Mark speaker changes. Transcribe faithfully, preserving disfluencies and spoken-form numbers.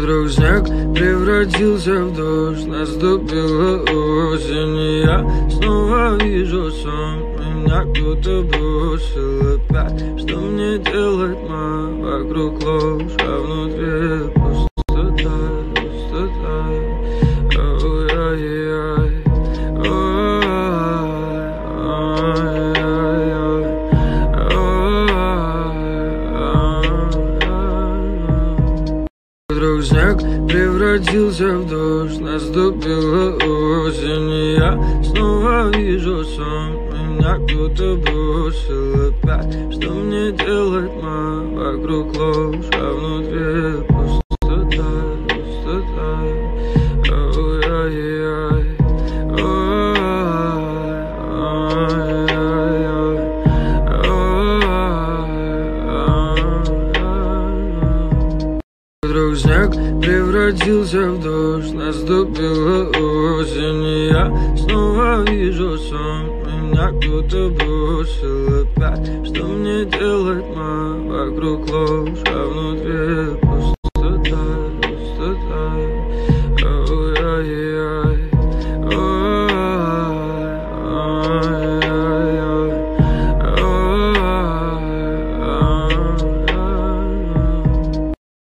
Speaker 1: Вдруг снег превратился в дождь, наступила осень, и я снова вижу сон. Меня кто-то бросил опять. Что мне делать, ма? Вокруг ложь, а внутри пустота, пустота. Ой-ой-ой, вдруг снег превратился в дождь, наступила осень, и я снова вижу сон. Меня кто-то бросил опять. Что мне делать, ма? Вокруг ложь, а внутри пустота, пустота. Ой-ой-ой, вдруг снег превратился в дождь, наступила осень, и я снова вижу сон. Меня кто-то бросил опять. Что мне делать, ма? Вокруг ложь, а внутри пустота.